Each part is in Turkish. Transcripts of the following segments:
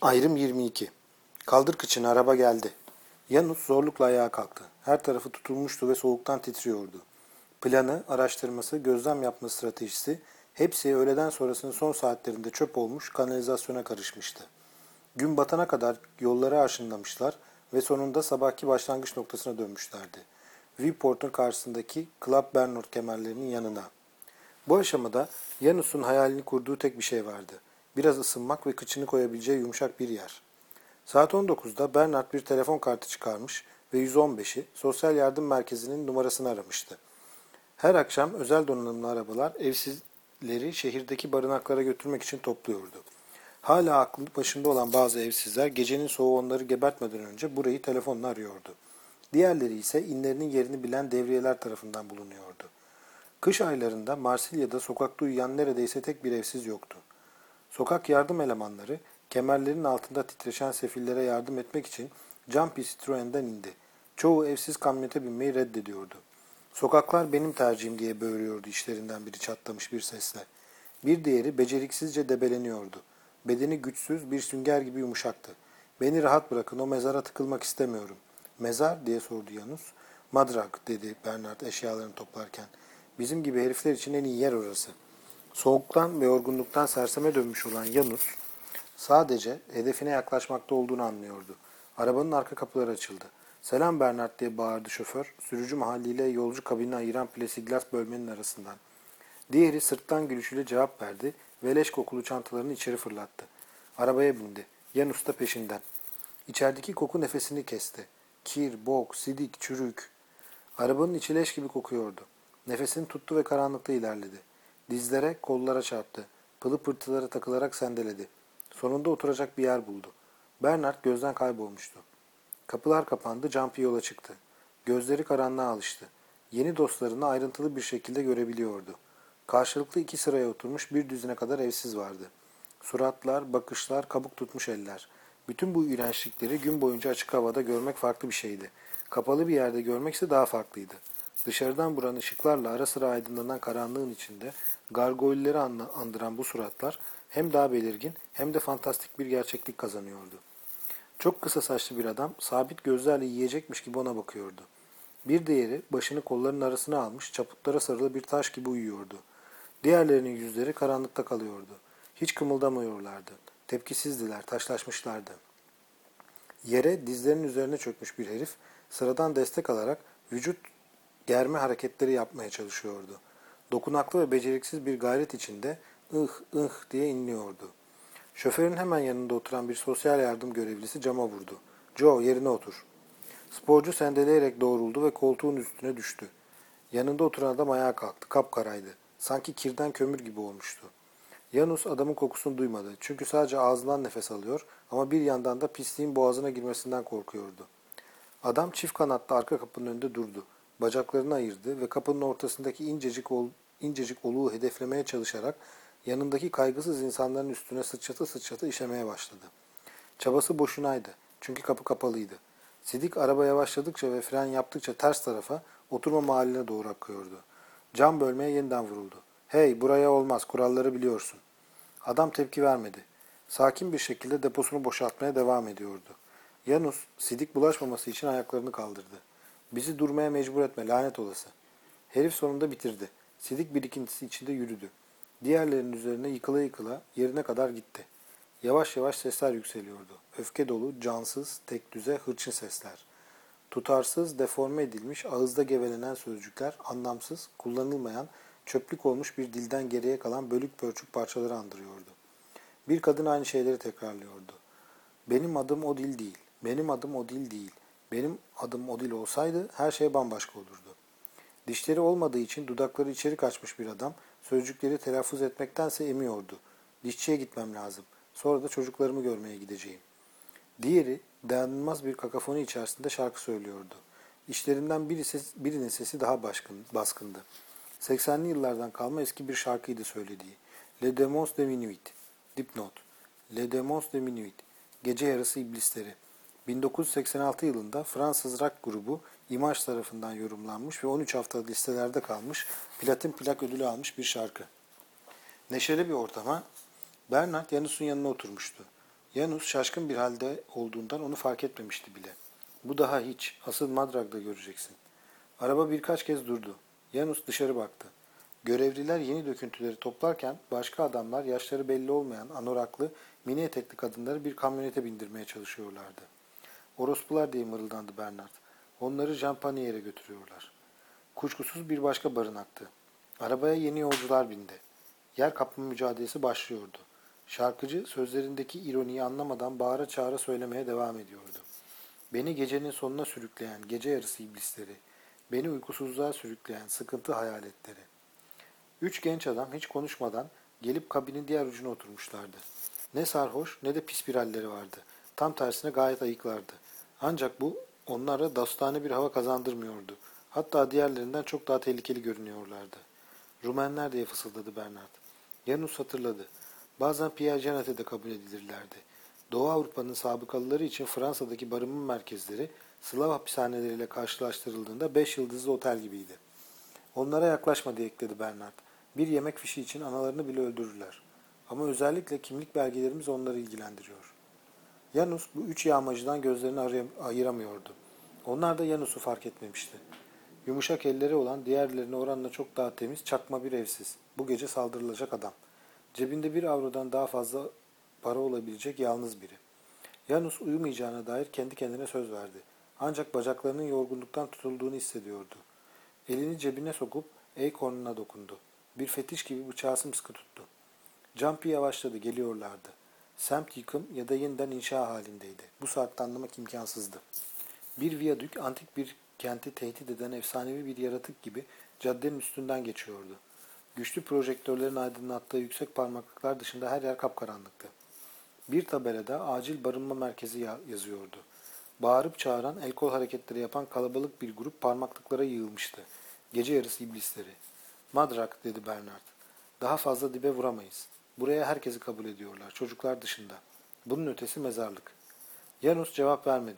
Ayrım 22. Kaldır kıçını, araba geldi. Yanus zorlukla ayağa kalktı. Her tarafı tutulmuştu ve soğuktan titriyordu. Planı, araştırması, gözlem yapma stratejisi hepsi öğleden sonrasının son saatlerinde çöp olmuş, kanalizasyona karışmıştı. Gün batana kadar yolları aşınlamışlar ve sonunda sabahki başlangıç noktasına dönmüşlerdi. Viewport'un karşısındaki Club Bernard kemerlerinin yanına. Bu aşamada Yanus'un hayalini kurduğu tek bir şey vardı. Biraz ısınmak ve kıçını koyabileceği yumuşak bir yer. Saat 19'da Bernard bir telefon kartı çıkarmış ve 115'i Sosyal Yardım Merkezi'nin numarasını aramıştı. Her akşam özel donanımlı arabalar evsizleri şehirdeki barınaklara götürmek için topluyordu. Hala aklı başında olan bazı evsizler gecenin soğuğu onları gebertmeden önce burayı telefonla arıyordu. Diğerleri ise inlerinin yerini bilen devriyeler tarafından bulunuyordu. Kış aylarında Marsilya'da sokakta uyuyan neredeyse tek bir evsiz yoktu. Sokak yardım elemanları kemerlerin altında titreşen sefillere yardım etmek için Jumpy Citroen'den indi. Çoğu evsiz kamyonete binmeyi reddediyordu. Sokaklar benim tercihim diye böğürüyordu işlerinden biri çatlamış bir sesle. Bir diğeri beceriksizce debeleniyordu. Bedeni güçsüz bir sünger gibi yumuşaktı. Beni rahat bırakın, o mezara tıkılmak istemiyorum. Mezar diye sordu Yanus. Madrak dedi Bernard eşyalarını toplarken. Bizim gibi herifler için en iyi yer orası. Soğuktan ve yorgunluktan serseme dönmüş olan Yanus sadece hedefine yaklaşmakta olduğunu anlıyordu. Arabanın arka kapıları açıldı. Selam Bernard diye bağırdı şoför, sürücü mahalliyle yolcu kabinini ayıran plexiglas bölmenin arasından. Diğeri sırttan gülüşüyle cevap verdi ve leş kokulu çantalarını içeri fırlattı. Arabaya bindi. Yanus da peşinden. İçerideki koku nefesini kesti. Kir, bok, sidik, çürük. Arabanın içi leş gibi kokuyordu. Nefesini tuttu ve karanlıkta ilerledi. Dizlere, kollara çarptı. Pılı pırtılara takılarak sendeledi. Sonunda oturacak bir yer buldu. Bernard gözden kaybolmuştu. Kapılar kapandı, Jumpy yola çıktı. Gözleri karanlığa alıştı. Yeni dostlarını ayrıntılı bir şekilde görebiliyordu. Karşılıklı iki sıraya oturmuş bir düzine kadar evsiz vardı. Suratlar, bakışlar, kabuk tutmuş eller. Bütün bu iğrençlikleri gün boyunca açık havada görmek farklı bir şeydi. Kapalı bir yerde görmek ise daha farklıydı. Dışarıdan vuran ışıklarla ara sıra aydınlanan karanlığın içinde gargoyleleri andıran bu suratlar hem daha belirgin hem de fantastik bir gerçeklik kazanıyordu. Çok kısa saçlı bir adam sabit gözlerle yiyecekmiş gibi ona bakıyordu. Bir diğeri başını kollarının arasına almış çaputlara sarılı bir taş gibi uyuyordu. Diğerlerinin yüzleri karanlıkta kalıyordu. Hiç kımıldamıyorlardı. Tepkisizdiler, taşlaşmışlardı. Yere dizlerinin üzerine çökmüş bir herif sıradan destek alarak vücut germe hareketleri yapmaya çalışıyordu. Dokunaklı ve beceriksiz bir gayret içinde ıh ıh diye inliyordu. Şoförün hemen yanında oturan bir sosyal yardım görevlisi cama vurdu. "Joe, yerine otur." Sporcu sendeleyerek doğruldu ve koltuğun üstüne düştü. Yanında oturan adam ayağa kalktı. Kapkaraydı. Sanki kirden kömür gibi olmuştu. Yanus adamın kokusunu duymadı. Çünkü sadece ağzından nefes alıyor ama bir yandan da pisliğin boğazına girmesinden korkuyordu. Adam çift kanatlı arka kapının önünde durdu. Bacaklarını ayırdı ve kapının ortasındaki incecik oluğu hedeflemeye çalışarak yanındaki kaygısız insanların üstüne sıçrata sıçrata işemeye başladı. Çabası boşunaydı. Çünkü kapı kapalıydı. Sidik araba yavaşladıkça ve fren yaptıkça ters tarafa, oturma mahalline doğru akıyordu. Cam bölmeye yeniden vuruldu. "Hey, buraya olmaz, kuralları biliyorsun." Adam tepki vermedi. Sakin bir şekilde deposunu boşaltmaya devam ediyordu. Yanus, sidik bulaşmaması için ayaklarını kaldırdı. "Bizi durmaya mecbur etme, lanet olası." Herif sonunda bitirdi. Sidik birikintisi içinde yürüdü. Diğerlerinin üzerine yıkıla yıkıla yerine kadar gitti. Yavaş yavaş sesler yükseliyordu. Öfke dolu, cansız, tekdüze, hırçın sesler. Tutarsız, deforme edilmiş, ağızda gevelenen sözcükler, anlamsız, kullanılmayan, çöplük olmuş bir dilden geriye kalan bölük pörçük parçaları andırıyordu. Bir kadın aynı şeyleri tekrarlıyordu. "Benim adım o dil değil. Benim adım o dil değil. Benim adım o dil olsaydı her şey bambaşka olurdu." Dişleri olmadığı için dudakları içeri kaçmış bir adam sözcükleri telaffuz etmektense emiyordu. "Dişçiye gitmem lazım. Sonra da çocuklarımı görmeye gideceğim." Diğeri dayanılmaz bir kakafoni içerisinde şarkı söylüyordu. İşlerinden birinin sesi daha baskındı. 80'li yıllardan kalma eski bir şarkıydı söylediği. "Le Démons de Minuit." Dipnot. "Le Démons de Minuit." Gece yarısı iblisleri. 1986 yılında Fransız rock grubu Image tarafından yorumlanmış ve 13 hafta listelerde kalmış, platin plak ödülü almış bir şarkı. Neşeli bir ortama Bernard Yanus'un yanına oturmuştu. Yanus şaşkın bir halde olduğundan onu fark etmemişti bile. Bu daha hiç. Asıl Madrag'da göreceksin. Araba birkaç kez durdu. Yanus dışarı baktı. Görevliler yeni döküntüleri toplarken başka adamlar yaşları belli olmayan anoraklı, mini etekli kadınları bir kamyonete bindirmeye çalışıyorlardı. Orospular diye mırıldandı Bernard. Onları Jampaniye'ye götürüyorlar. Kuşkusuz bir başka barınaktı. Arabaya yeni yolcular bindi. Yer kapma mücadelesi başlıyordu. Şarkıcı sözlerindeki ironiyi anlamadan bağıra çağıra söylemeye devam ediyordu. Beni gecenin sonuna sürükleyen gece yarısı iblisleri, beni uykusuzluğa sürükleyen sıkıntı hayaletleri. Üç genç adam hiç konuşmadan gelip kabinin diğer ucuna oturmuşlardı. Ne sarhoş ne de pis bir halleri vardı. Tam tersine gayet ayıklardı. Ancak bu onlara dostane bir hava kazandırmıyordu. Hatta diğerlerinden çok daha tehlikeli görünüyorlardı. Rumenler diye fısıldadı Bernard. Yanus hatırladı. Bazen Pierre Janet'e de kabul edilirlerdi. Doğu Avrupa'nın sabıkalıları için Fransa'daki barınma merkezleri Slav hapishaneleriyle karşılaştırıldığında 5 yıldızlı otel gibiydi. Onlara yaklaşma diye ekledi Bernard. Bir yemek fişi için analarını bile öldürürler. Ama özellikle kimlik belgelerimiz onları ilgilendiriyor. Yanus bu üç yağmacıdan gözlerini ayıramıyordu. Onlar da Yanus'u fark etmemişti. Yumuşak elleri olan diğerlerine oranla çok daha temiz, çakma bir evsiz. Bu gece saldırılacak adam. Cebinde 1 avrodan daha fazla para olabilecek yalnız biri. Yanus uyumayacağına dair kendi kendine söz verdi. Ancak bacaklarının yorgunluktan tutulduğunu hissediyordu. Elini cebine sokup Acorn'una dokundu. Bir fetiş gibi bıçağı sımsıkı tuttu. Jumpy yavaşladı, geliyorlardı. Semt yıkım ya da yeniden inşa halindeydi. Bu saatte anlamak imkansızdı. Bir viyadük antik bir kenti tehdit eden efsanevi bir yaratık gibi caddenin üstünden geçiyordu. Güçlü projektörlerin aydınlattığı yüksek parmaklıklar dışında her yer kapkaranlıktı. Bir tabelada acil barınma merkezi yazıyordu. Bağırıp çağıran, el kol hareketleri yapan kalabalık bir grup parmaklıklara yığılmıştı. Gece yarısı iblisleri. Madrak dedi Bernard. Daha fazla dibe vuramayız. Buraya herkesi kabul ediyorlar, çocuklar dışında. Bunun ötesi mezarlık. Janus cevap vermedi.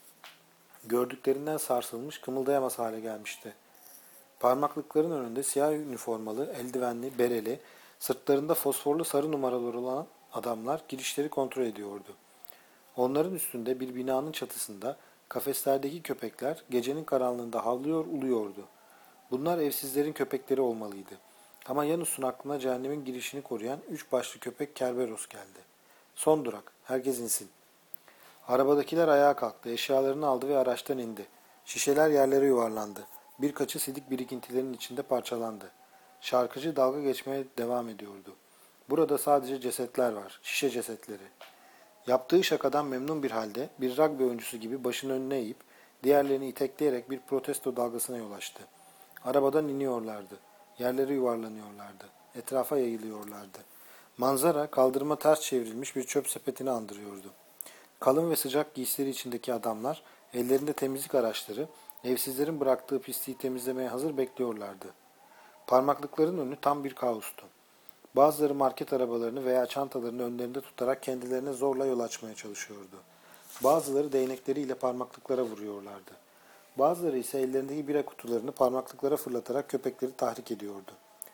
Gördüklerinden sarsılmış, kımıldayamaz hale gelmişti. Parmaklıkların önünde siyah üniformalı, eldivenli, bereli, sırtlarında fosforlu sarı numaralar olan adamlar girişleri kontrol ediyordu. Onların üstünde bir binanın çatısında kafeslerdeki köpekler gecenin karanlığında havlıyor, uluyordu. Bunlar evsizlerin köpekleri olmalıydı. Ama Yanus'un aklına cehennemin girişini koruyan 3 başlı köpek Kerberos geldi. Son durak, herkes insin. Arabadakiler ayağa kalktı, eşyalarını aldı ve araçtan indi. Şişeler yerlere yuvarlandı. Birkaçı sidik birikintilerin içinde parçalandı. Şarkıcı dalga geçmeye devam ediyordu. Burada sadece cesetler var, şişe cesetleri. Yaptığı şakadan memnun bir halde bir rugby oyuncusu gibi başını önüne eğip diğerlerini itekleyerek bir protesto dalgasına yol açtı. Arabadan iniyorlardı. Yerlere yuvarlanıyorlardı. Etrafa yayılıyorlardı. Manzara kaldırıma ters çevrilmiş bir çöp sepetini andırıyordu. Kalın ve sıcak giysileri içindeki adamlar ellerinde temizlik araçları evsizlerin bıraktığı pisliği temizlemeye hazır bekliyorlardı. Parmaklıkların önü tam bir kaostu. Bazıları market arabalarını veya çantalarını önlerinde tutarak kendilerine zorla yol açmaya çalışıyordu. Bazıları değnekleriyle parmaklıklara vuruyorlardı. Bazıları ise ellerindeki bira kutularını parmaklıklara fırlatarak köpekleri tahrik ediyordu.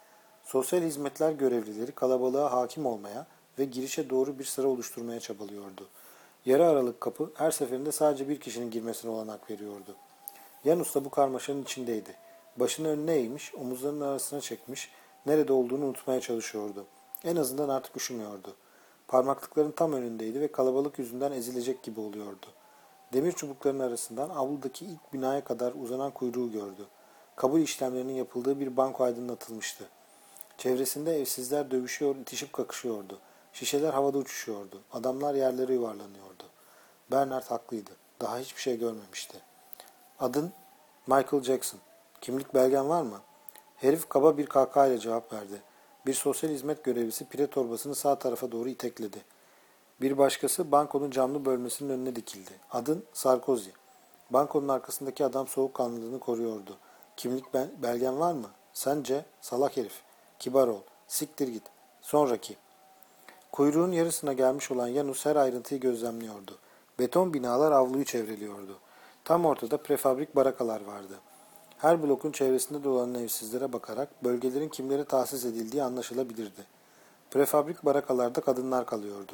Sosyal hizmetler görevlileri kalabalığa hakim olmaya ve girişe doğru bir sıra oluşturmaya çabalıyordu. Yarı aralık kapı her seferinde sadece bir kişinin girmesine olanak veriyordu. Yanus da bu karmaşanın içindeydi. Başını önüne eğmiş, omuzlarının arasına çekmiş, nerede olduğunu unutmaya çalışıyordu. En azından artık üşümüyordu. Parmaklıkların tam önündeydi ve kalabalık yüzünden ezilecek gibi oluyordu. Demir çubukların arasından avludaki ilk binaya kadar uzanan kuyruğu gördü. Kabul işlemlerinin yapıldığı bir banko aydınlatılmıştı. Çevresinde evsizler dövüşüyor, itişip kakışıyordu. Şişeler havada uçuşuyordu. Adamlar yerlere yuvarlanıyordu. Bernard haklıydı. Daha hiçbir şey görmemişti. Adın Michael Jackson. Kimlik belgen var mı? Herif kaba bir kahkahayla cevap verdi. Bir sosyal hizmet görevlisi pire torbasını sağ tarafa doğru itekledi. Bir başkası bankonun camlı bölmesinin önüne dikildi. Adın Sarkozy. Bankonun arkasındaki adam soğukkanlılığını koruyordu. Kimlik belgen var mı? Sence? Salak herif. Kibar ol. Siktir git. Sonraki. Kuyruğun yarısına gelmiş olan Yanus her ayrıntıyı gözlemliyordu. Beton binalar avluyu çevreliyordu. Tam ortada prefabrik barakalar vardı. Her blokun çevresinde dolanan evsizlere bakarak bölgelerin kimlere tahsis edildiği anlaşılabilirdi. Prefabrik barakalarda kadınlar kalıyordu.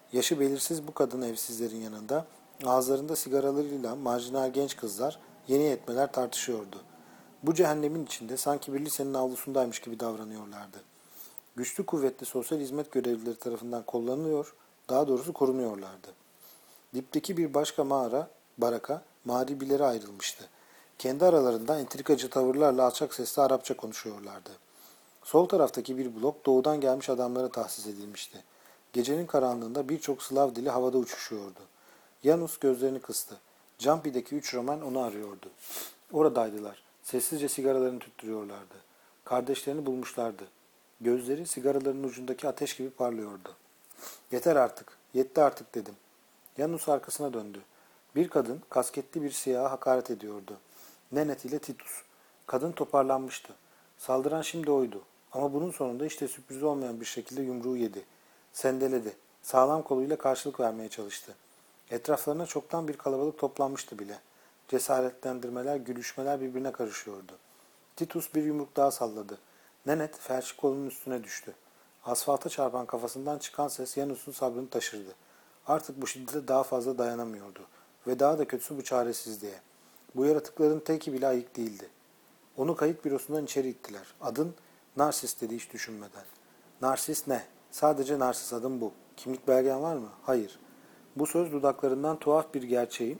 Yaşı belirsiz bu kadın evsizlerin yanında ağızlarında sigaralarıyla marjinal genç kızlar yeni yetmeler tartışıyordu. Bu cehennemin içinde sanki bir lisenin avlusundaymış gibi davranıyorlardı. Güçlü kuvvetli sosyal hizmet görevlileri tarafından kullanılıyor, daha doğrusu korunuyorlardı. Dipteki bir başka baraka, mağribilere ayrılmıştı. Kendi aralarında entrikacı tavırlarla alçak sesle Arapça konuşuyorlardı. Sol taraftaki bir blok doğudan gelmiş adamlara tahsis edilmişti. Gecenin karanlığında birçok Slav dili havada uçuşuyordu. Janus gözlerini kıstı. Campi'deki 3 Roman onu arıyordu. Oradaydılar. Sessizce sigaralarını tüttürüyorlardı. Kardeşlerini bulmuşlardı. Gözleri sigaraların ucundaki ateş gibi parlıyordu. Yeter artık, yetti artık dedim. Janus arkasına döndü. Bir kadın kasketli bir siyaha hakaret ediyordu. Nenet ile Titus. Kadın toparlanmıştı. Saldıran şimdi oydu. Ama bunun sonunda işte sürpriz olmayan bir şekilde yumruğu yedi. Sendeledi. Sağlam koluyla karşılık vermeye çalıştı. Etraflarına çoktan bir kalabalık toplanmıştı bile. Cesaretlendirmeler, gülüşmeler birbirine karışıyordu. Titus bir yumruk daha salladı. Nenet felçli kolunun üstüne düştü. Asfalta çarpan kafasından çıkan ses Janus'un sabrını taşırdı. Artık bu şiddete daha fazla dayanamıyordu. Ve daha da kötüsü bu çaresizliğe. Bu yaratıkların teki bile ayık değildi. Onu kayıt bürosundan içeri ittiler. Adın Narsis dedi hiç düşünmeden. Narsis ne? Sadece Narsis adım bu. Kimlik belgen var mı? Hayır. Bu söz dudaklarından tuhaf bir gerçeği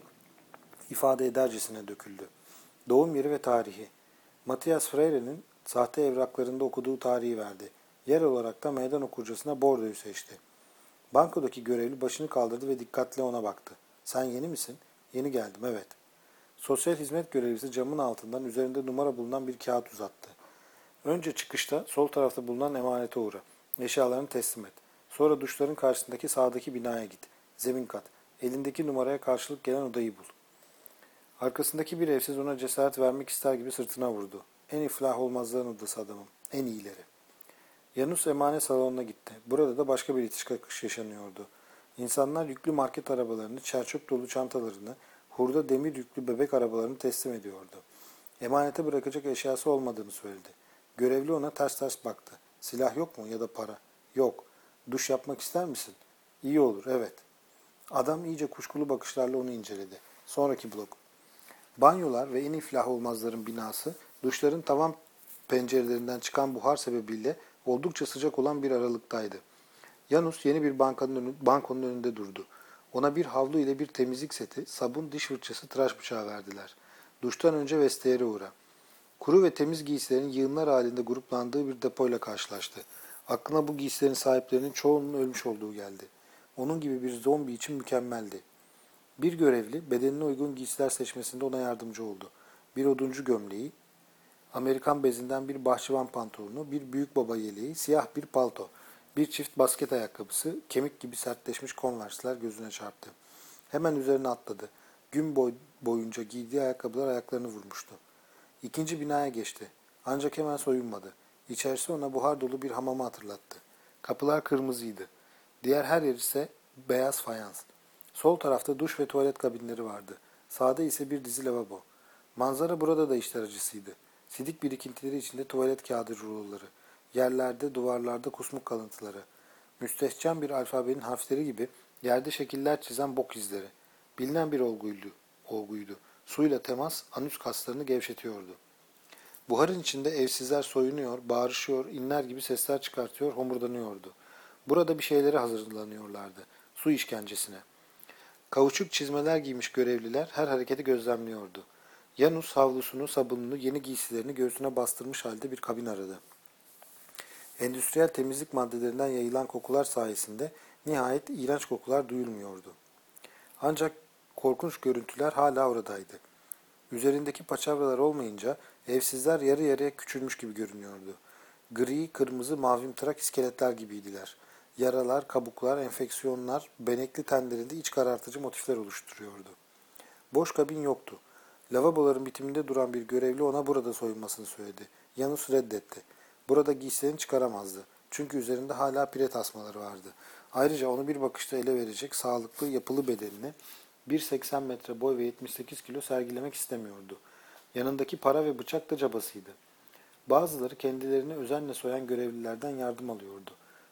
ifade edercesine döküldü. Doğum yeri ve tarihi. Matthias Freire'nin sahte evraklarında okuduğu tarihi verdi. Yer olarak da meydan okurcasına Bordeaux'u seçti. Bankodaki görevli başını kaldırdı ve dikkatle ona baktı. Sen yeni misin? Yeni geldim, evet. Sosyal hizmet görevlisi camın altından üzerinde numara bulunan bir kağıt uzattı. Önce çıkışta sol tarafta bulunan emanete uğra. Eşyalarını teslim et. Sonra duşların karşısındaki sağdaki binaya git. Zemin kat. Elindeki numaraya karşılık gelen odayı bul. Arkasındaki bir evsiz ona cesaret vermek ister gibi sırtına vurdu. En iflah olmazların odası adamım. En iyileri. Yanus emanet salonuna gitti. Burada da başka bir itiş kakış yaşanıyordu. İnsanlar yüklü market arabalarını, çerçöp dolu çantalarını, hurda demir yüklü bebek arabalarını teslim ediyordu. Emanete bırakacak eşyası olmadığını söyledi. Görevli ona ters ters baktı. Silah yok mu ya da para? Yok. Duş yapmak ister misin? İyi olur, evet. Adam iyice kuşkulu bakışlarla onu inceledi. Sonraki blok. Banyolar ve en iflah olmazların binası, duşların tavan pencerelerinden çıkan buhar sebebiyle oldukça sıcak olan bir aralıktaydı. Janus yeni bir bankonun önünde durdu. Ona bir havlu ile bir temizlik seti, sabun, diş fırçası, tıraş bıçağı verdiler. Duştan önce vestiyere uğra. Kuru ve temiz giysilerin yığınlar halinde gruplandığı bir depoyla karşılaştı. Aklına bu giysilerin sahiplerinin çoğunun ölmüş olduğu geldi. Onun gibi bir zombi için mükemmeldi. Bir görevli bedenine uygun giysiler seçmesinde ona yardımcı oldu. Bir oduncu gömleği, Amerikan bezinden bir bahçıvan pantolonu, bir büyükbaba yeleği, siyah bir palto, bir çift basket ayakkabısı, kemik gibi sertleşmiş konversler gözüne çarptı. Hemen üzerine atladı. Boyunca giydiği ayakkabılar ayaklarını vurmuştu. İkinci binaya geçti. Ancak hemen soyunmadı. İçerisi ona buhar dolu bir hamamı hatırlattı. Kapılar kırmızıydı. Diğer her yer ise beyaz fayans. Sol tarafta duş ve tuvalet kabinleri vardı. Sağda ise bir dizi lavabo. Manzara burada da işler acısıydı. Sidik birikintileri içinde tuvalet kağıdı ruloları. Yerlerde, duvarlarda kusmuk kalıntıları. Müstehcen bir alfabenin harfleri gibi yerde şekiller çizen bok izleri. Bilinen bir olguydu. Suyla temas anüs kaslarını gevşetiyordu. Buharın içinde evsizler soyunuyor, bağırışıyor, inler gibi sesler çıkartıyor, homurdanıyordu. Burada bir şeylere hazırlanıyorlardı. Su işkencesine. Kauçuk çizmeler giymiş görevliler her hareketi gözlemliyordu. Janus havlusunu, sabununu, yeni giysilerini göğsüne bastırmış halde bir kabin aradı. Endüstriyel temizlik maddelerinden yayılan kokular sayesinde nihayet iğrenç kokular duyulmuyordu. Ancak korkunç görüntüler hala oradaydı. Üzerindeki paçavralar olmayınca evsizler yarı yarıya küçülmüş gibi görünüyordu. Gri, kırmızı, mavimtırak iskeletler gibiydiler. Yaralar, kabuklar, enfeksiyonlar, benekli tenlerinde iç karartıcı motifler oluşturuyordu. Boş kabin yoktu. Lavaboların bitiminde duran bir görevli ona burada soyunmasını söyledi. Janus reddetti. Burada giysilerini çıkaramazdı. Çünkü üzerinde hala pire tasmaları vardı. Ayrıca onu bir bakışta ele verecek sağlıklı, yapılı bedenini 1,80 metre boy ve 78 kilo sergilemek istemiyordu. Yanındaki para ve bıçak da cabasıydı. Bazıları kendilerini özenle soyan görevlilerden yardım alıyordu.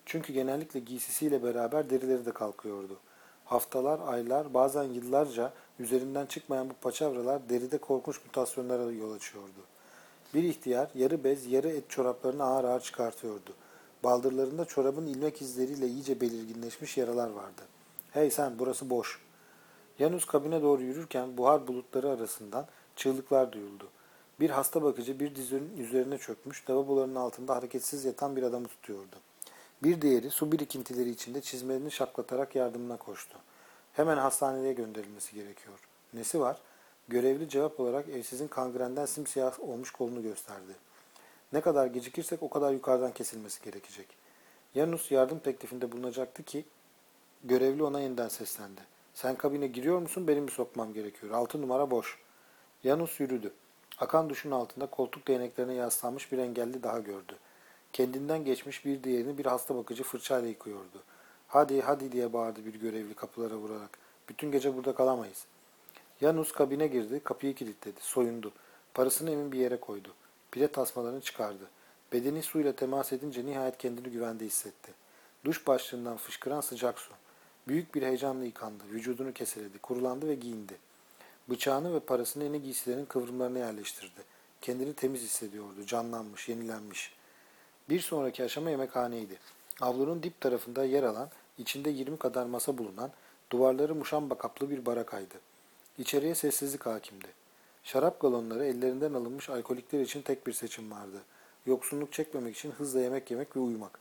Çünkü genellikle giysisiyle beraber derileri de kalkıyordu. Haftalar, aylar, bazen yıllarca üzerinden çıkmayan bu paçavralar deride korkunç mutasyonlara yol açıyordu. Bir ihtiyar yarı bez, yarı et çoraplarını ağır ağır çıkartıyordu. Baldırlarında çorabın ilmek izleriyle iyice belirginleşmiş yaralar vardı. ''Hey sen, burası boş.'' Yanus kabine doğru yürürken buhar bulutları arasından çığlıklar duyuldu. Bir hasta bakıcı bir dizinin üzerine çökmüş, lavabolarının altında hareketsiz yatan bir adamı tutuyordu. Bir diğeri su birikintileri içinde çizmelerini şaklatarak yardımına koştu. Hemen hastaneye gönderilmesi gerekiyor. Nesi var? Görevli cevap olarak evsizin kangrenden simsiyah olmuş kolunu gösterdi. Ne kadar gecikirsek o kadar yukarıdan kesilmesi gerekecek. Yanus yardım teklifinde bulunacaktı ki görevli ona yeniden seslendi. Sen kabine giriyor musun, benim mi sokmam gerekiyor? 6 numara boş. Yanus yürüdü. Akan duşun altında koltuk değneklerine yaslanmış bir engelli daha gördü. Kendinden geçmiş bir diğerini bir hasta bakıcı fırçayla yıkıyordu. Hadi hadi diye bağırdı bir görevli kapılara vurarak. Bütün gece burada kalamayız. Yanus kabine girdi, kapıyı kilitledi, soyundu. Parasını emin bir yere koydu. Pire tasmalarını çıkardı. Bedeni suyla temas edince nihayet kendini güvende hissetti. Duş başlığından fışkıran sıcak su. Büyük bir heyecanla yıkandı, vücudunu keseledi, kurulandı ve giyindi. Bıçağını ve parasını yeni giysilerin kıvrımlarına yerleştirdi. Kendini temiz hissediyordu, canlanmış, yenilenmiş. Bir sonraki aşama yemekhaneydi. Avlunun dip tarafında yer alan, içinde 20 kadar masa bulunan, duvarları muşamba kaplı bir barakaydı. İçeriye sessizlik hakimdi. Şarap galonları ellerinden alınmış alkolikler için tek bir seçim vardı. Yoksunluk çekmemek için hızla yemek yemek ve uyumak.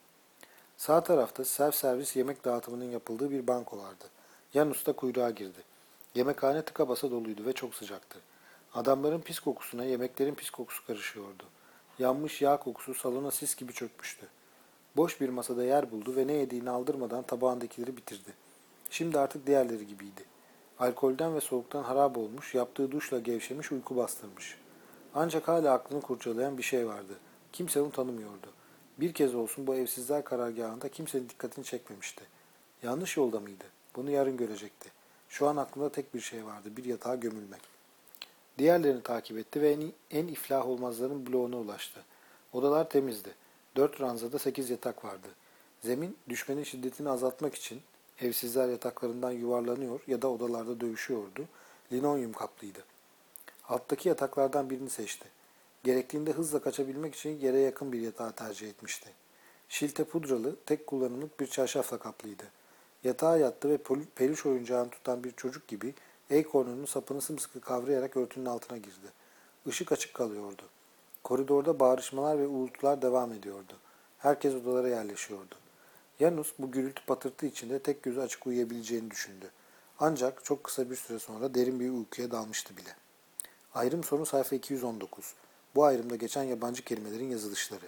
Sağ tarafta self-servis yemek dağıtımının yapıldığı bir banko vardı. Yanus da kuyruğa girdi. Yemekhane tıka basa doluydu ve çok sıcaktı. Adamların pis kokusuna yemeklerin pis kokusu karışıyordu. Yanmış yağ kokusu salona sis gibi çökmüştü. Boş bir masada yer buldu ve ne yediğini aldırmadan tabağındakileri bitirdi. Şimdi artık diğerleri gibiydi. Alkolden ve soğuktan harap olmuş, yaptığı duşla gevşemiş, uyku bastırmış. Ancak hala aklını kurcalayan bir şey vardı. Kimse onu tanımıyordu. Bir kez olsun bu evsizler karargahında kimsenin dikkatini çekmemişti. Yanlış yolda mıydı? Bunu yarın görecekti. Şu an aklında tek bir şey vardı, bir yatağa gömülmek. Diğerlerini takip etti ve en iflah olmazların bloğuna ulaştı. Odalar temizdi. 4 ranzada 8 yatak vardı. Zemin, düşmenin şiddetini azaltmak için evsizler yataklarından yuvarlanıyor ya da odalarda dövüşüyordu. Linolyum kaplıydı. Alttaki yataklardan birini seçti. Gerektiğinde hızla kaçabilmek için yere yakın bir yatağı tercih etmişti. Şilte pudralı, tek kullanımlık bir çarşafla kaplıydı. Yatağa yattı ve peluş oyuncağını tutan bir çocuk gibi Acorn'un sapını sımsıkı kavrayarak örtünün altına girdi. Işık açık kalıyordu. Koridorda bağırışmalar ve uğultular devam ediyordu. Herkes odalara yerleşiyordu. Yanus bu gürültü patırtı içinde tek gözü açık uyuyabileceğini düşündü. Ancak çok kısa bir süre sonra derin bir uykuya dalmıştı bile. Ayrım sonu sayfa 219. Bu ayrımda geçen yabancı kelimelerin yazılışları.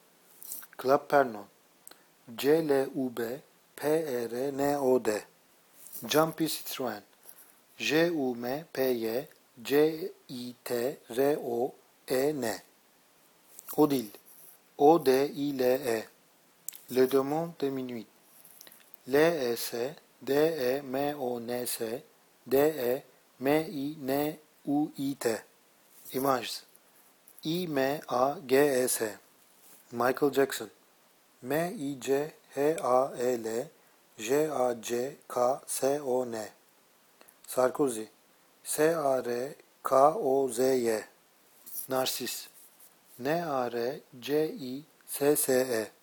Clappernon, C-L-U-B-P-E-R-N-O-D, Jumpy Citroen, J-U-M-P-Y, C-I-T-R-O-E-N, Odile, O-D-I-L-E, Le Demon de Minuit, L-E-S, D-E-M-O-N-S, D-E-M-I-N-U-I-T, Images, I-M-A-G-E-S, Michael Jackson, M-I-C-H-A-E-L, J-A-C-K-S-O-N, Sarkozy, S-A-R-K-O-Z-Y, Narsis, N-A-R-C-I-S-S-E,